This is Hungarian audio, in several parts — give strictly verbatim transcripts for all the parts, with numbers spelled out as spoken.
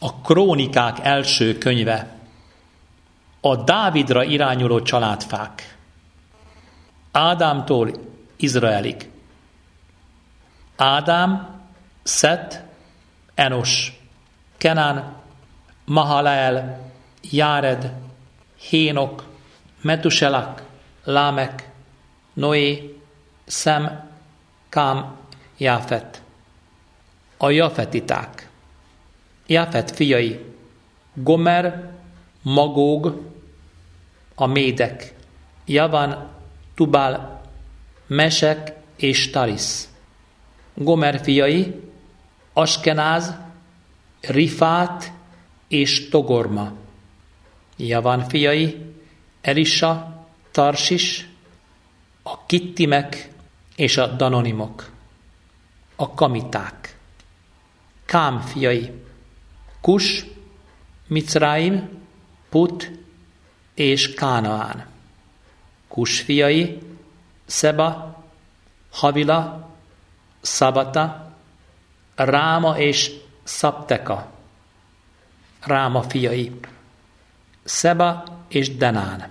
A Krónikák első könyve. A Dávidra irányuló családfák. Ádámtól Izraelig. Ádám, Szet, Enos, Kenán, Mahaleel, Járed, Hénok, Metuselak, Lámek, Noé, Szem, Kám, Jáfet. A jafetiták. Jáfet fiai: Gomer, Magóg, a médek, Javan, Tubál, Mesek és Tarisz. Gomer fiai: Askenáz, Rifát és Togorma. Javan fiai: Elisa, Tarsis, a kittimek és a danonimok. A kamiták. Kám fiai: Kus, Micraim, Put és Kánaán. Kus fiai: Szeba, Havila, Szabata, Ráma és Szabteka. Ráma fiai: Szeba és Denán.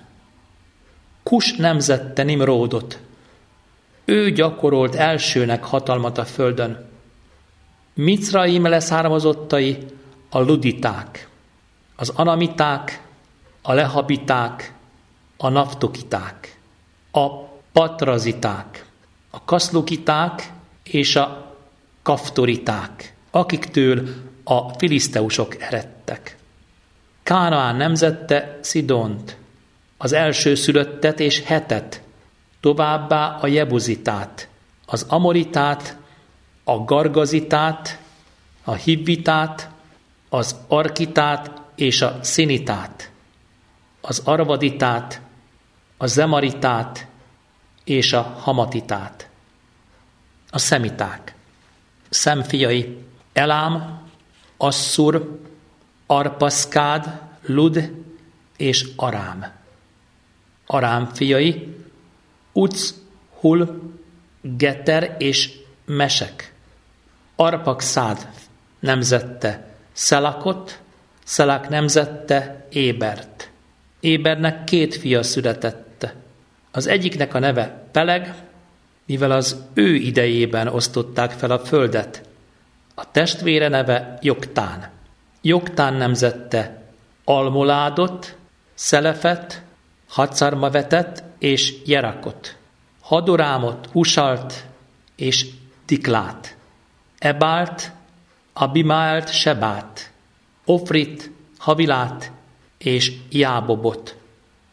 Kus nemzette Nimródot. Ő gyakorolt elsőnek hatalmat a földön. Micraim leszármazottai a luditák, az anamiták, a lehabiták, a naftokiták, a patraziták, a kaszlukiták és a kaftoriták, akiktől a filiszteusok eredtek. Kánaán nemzette Szidont, az elsőszülöttet és Hetet, továbbá a jebuzitát, az amoritát, a gargazitát, a hivvitát, az arkitát és a szinitát, az arvaditát, a zemaritát és a hamatitát. A szemiták. Szem fiai: Elám, Asszur, Arpaszkád, Lud és Arám. Arám fiai: Uc, Hul, Geter és Mesek. Arpakszád nemzette Szelakot, Szelák nemzette Ébert. Ébernek két fia született. Az egyiknek a neve Peleg, mivel az ő idejében osztották fel a földet. A testvére neve Joktán. Joktán nemzette Almoládot, Szelefet, Hacarmavetet és Jerakot, Hadorámot, Husalt és Tiklát, Ebált, Abimáelt, Sebát, Ofrit, Havilát és Jábobot.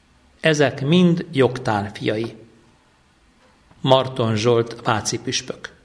Ezek mind Joktán fiai. Marton Zsolt, váci püspök.